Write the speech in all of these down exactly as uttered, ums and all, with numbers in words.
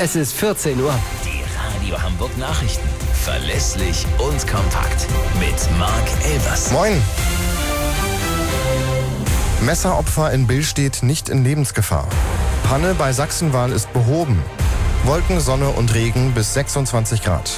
Es ist vierzehn Uhr. Die Radio Hamburg Nachrichten. Verlässlich und kompakt. Mit Marc Elvers. Moin. Messeropfer in Billstedt nicht in Lebensgefahr. Panne bei Sachsenwahl ist behoben. Wolken, Sonne und Regen bis sechsundzwanzig Grad.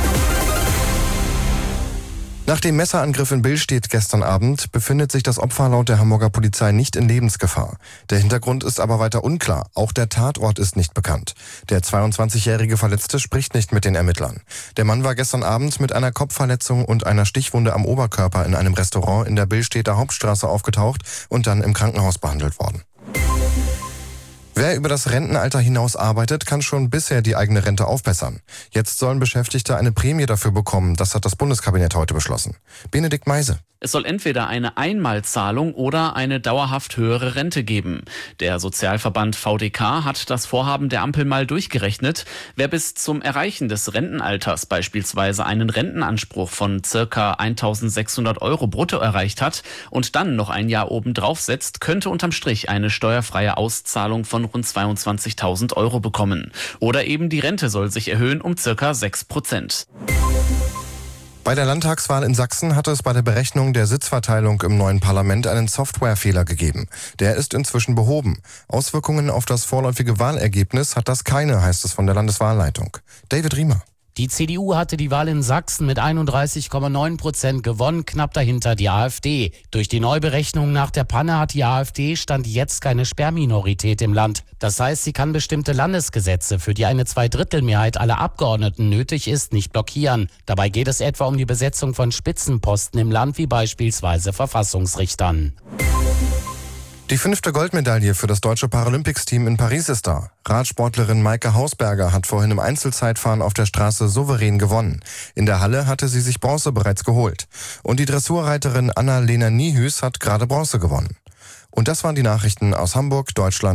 Nach dem Messerangriff in Billstedt gestern Abend befindet sich das Opfer laut der Hamburger Polizei nicht in Lebensgefahr. Der Hintergrund ist aber weiter unklar. Auch der Tatort ist nicht bekannt. Der zweiundzwanzigjährige Verletzte spricht nicht mit den Ermittlern. Der Mann war gestern Abend mit einer Kopfverletzung und einer Stichwunde am Oberkörper in einem Restaurant in der Billstedter Hauptstraße aufgetaucht und dann im Krankenhaus behandelt worden. Wer über das Rentenalter hinaus arbeitet, kann schon bisher die eigene Rente aufbessern. Jetzt sollen Beschäftigte eine Prämie dafür bekommen. Das hat das Bundeskabinett heute beschlossen. Benedikt Meise. Es soll entweder eine Einmalzahlung oder eine dauerhaft höhere Rente geben. Der Sozialverband V D K hat das Vorhaben der Ampel mal durchgerechnet. Wer bis zum Erreichen des Rentenalters beispielsweise einen Rentenanspruch von circa eintausendsechshundert Euro brutto erreicht hat und dann noch ein Jahr obendrauf setzt, könnte unterm Strich eine steuerfreie Auszahlung von rund zweiundzwanzigtausend Euro bekommen. Oder eben die Rente soll sich erhöhen um circa sechs Prozent. Bei der Landtagswahl in Sachsen hatte es bei der Berechnung der Sitzverteilung im neuen Parlament einen Softwarefehler gegeben. Der ist inzwischen behoben. Auswirkungen auf das vorläufige Wahlergebnis hat das keine, heißt es von der Landeswahlleitung. David Riemer. Die C D U hatte die Wahl in Sachsen mit einunddreißig Komma neun Prozent gewonnen, knapp dahinter die AfD. Durch die Neuberechnung nach der Panne hat die AfD Stand jetzt keine Sperrminorität im Land. Das heißt, sie kann bestimmte Landesgesetze, für die eine Zweidrittelmehrheit aller Abgeordneten nötig ist, nicht blockieren. Dabei geht es etwa um die Besetzung von Spitzenposten im Land, wie beispielsweise Verfassungsrichtern. Die fünfte Goldmedaille für das deutsche Paralympics-Team in Paris ist da. Radsportlerin Maike Hausberger hat vorhin im Einzelzeitfahren auf der Straße souverän gewonnen. In der Halle hatte sie sich Bronze bereits geholt. Und die Dressurreiterin Anna-Lena Niehüß hat gerade Bronze gewonnen. Und das waren die Nachrichten aus Hamburg, Deutschland.